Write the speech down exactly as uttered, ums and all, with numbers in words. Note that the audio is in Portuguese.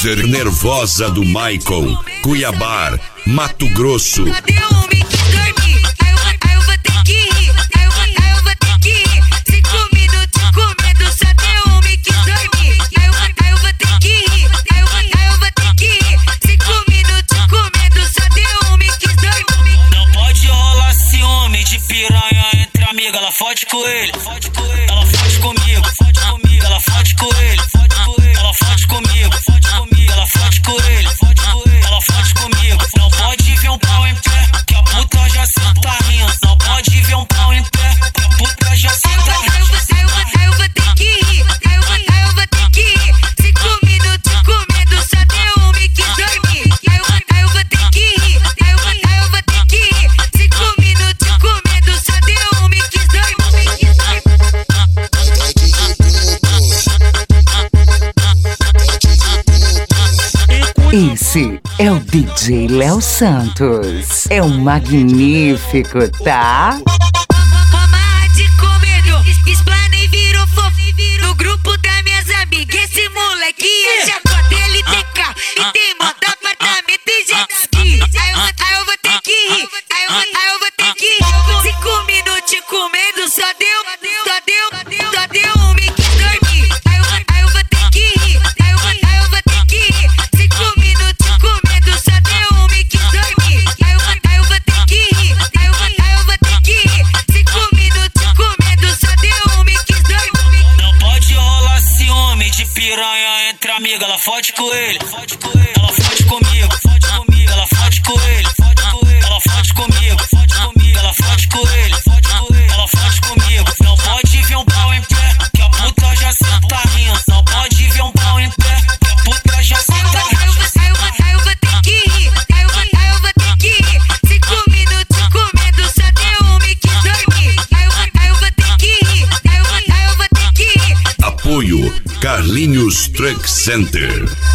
Master Nervosa do Maicon, Cuiabá, Mato Grosso. Piranha entre amiga, ela fode com ele, fode com ele, ela fode comigo, fode comigo, ela fode com ele, fode com ele, ela fode comigo, fode comigo, ela fode com ele, fode com ele, ela fode comigo. Não pode ver um pau em pé, que a puta já senta rindo. Não pode ver um pau em pé, que a puta já senta rindo. Aí eu vou ter que rir, aí eu vou, aí eu vou ter que rir. Cinco minutos comendo, só deu um me quis dormir. Aí eu, aí eu vou ter que rir, aí eu, aí eu vou ter que rir. Cinco minutos comendo, só deu um me quis dormir. Esse é o D J Léo Santos. É um magnífico, tá? Forma de comedo, explana e virou fofo. No grupo das minhas amigas, esse moleque é chapota. Ele tem carro e tem moto, apartamento e jet ski. Aí eu, aí eu vou ter que rir, aí eu, aí eu vou ter que rir. Cinco minutos comendo, só deu, só deu, só deu um me quis dormir. Aí eu, aí eu vou ter que rir, aí eu, aí eu vou ter que rir. Cinco minutos comendo, só deu um me quis dormir. Aí eu, aí eu vou ter que rir, aí eu, aí eu vou ter que rir. Cinco minutos comendo, só deu um me quis dormir. Não pode rolar ciúme de piranha entre amiga, ela fode com ele, fode com ele, ela fode comigo, fode comigo, ela fode com ele, fode com ele, ela fode comigo, fode comigo, ela fode com ele, fode com ele, ela fode comigo. Não pode ver um pau em pé, que a puta já senta rindo. Não pode ver um pau em pé, que a puta já senta rindo. Aí eu, aí eu vou ter que rir, aí eu, aí eu vou ter que rir. Cinco minutos comendo, só deu um me quis dormir. Aí eu, aí eu vou ter que rir, aí eu, aí eu vou ter que rir. Apoio Carlinhos Truck Center.